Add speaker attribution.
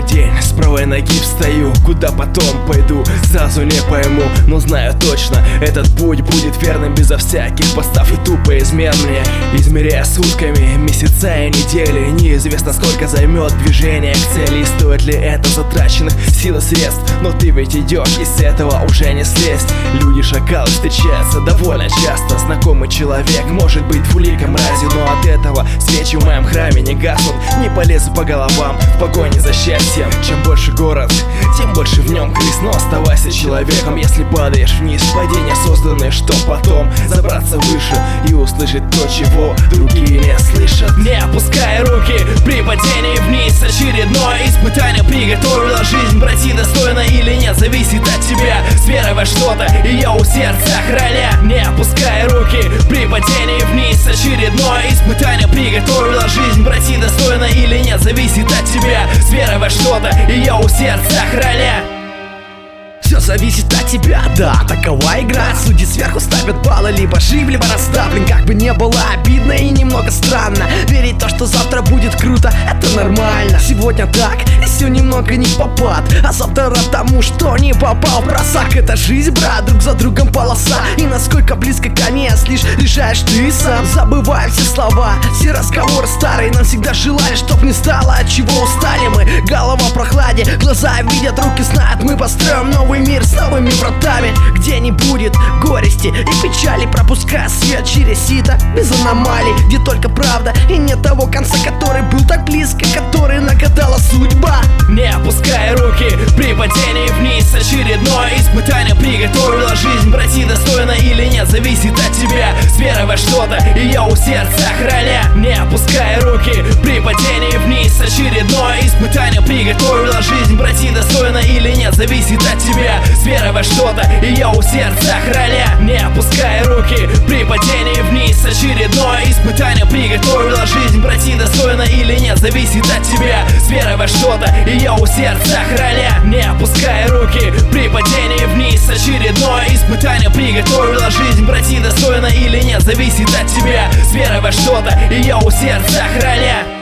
Speaker 1: Новый день, с правой ноги встаю. Куда потом пойду, сразу не пойму. Но знаю точно, этот путь будет верным, безо всяких постав и тупо изменные. Измеряя сутками, месяца и недели, неизвестно сколько займет движение к цели. И стоит ли это затраченных сил и средств? Но ты ведь идешь, и с этого уже не слезть. Люди-шакалы встречаются довольно часто. Знакомый человек может быть двуликом мразью, но от этого свечи в моем храме не гаснут. Не полезу по головам в погоне за счастьем. Чем больше город, тем больше в нем крыс. Но оставайся человеком, если падаешь вниз. Падения созданы, чтоб потом забраться выше и услышать то, чего другие не слышат. Не опускай руки при падении вниз. Очередное испытание приготовила жизнь. Пройти достойно или нет, зависит от тебя. С верой во что-то, ее у сердца храня. Не опускай руки при падении вниз. Очередное испытание приготовила жизнь. Пройти достойно или нет, зависит от тебя. С верой во что-то, ее у сердца храня. Все зависит от тебя, да, такова игра. Судьи сверху ставят баллы, либо жив, либо расставлен. Как бы не было обидно и немного странно верить в то, что завтра будет круто, это нормально. Сегодня так, и все немного не в попад, а завтра тому, что не попал. Просак, это жизнь, брат, друг за другом полоса. И насколько близко конец, лишь решаешь ты сам. Забывай все слова, все разговоры старые. Нам всегда желали, чтоб не стало, от чего устали мы. Голова в прохладе, глаза видят, руки знают. Мы построим новый мир с новыми вратами, где не будет горести и печали, пропуская свет через сито без аномалий, где только правда и нет того конца, который был так близко, который нагадала судьба. Не опускай руки при падении вниз. Очередное испытание приготовила жизнь. Пройти достойно или нет, зависит от тебя. С верой во что-то, ее у сердца храня. Не опускай руки при падении вниз. Очередное испытание приготовила жизнь. Пройти достойно или нет, зависит от тебя. С верой во что-то, ее у сердца храня. Не опускай руки при падении вниз. Очередное испытание приготовила жизнь. Пройти достойно или нет, зависит от тебя. С верой во что-то, ее у сердца храня. Не опускай руки при падении вниз. Очередное испытание приготовила жизнь. Пройти достойно или нет, зависит от тебя. С верой во что-то, ее у сердца храня.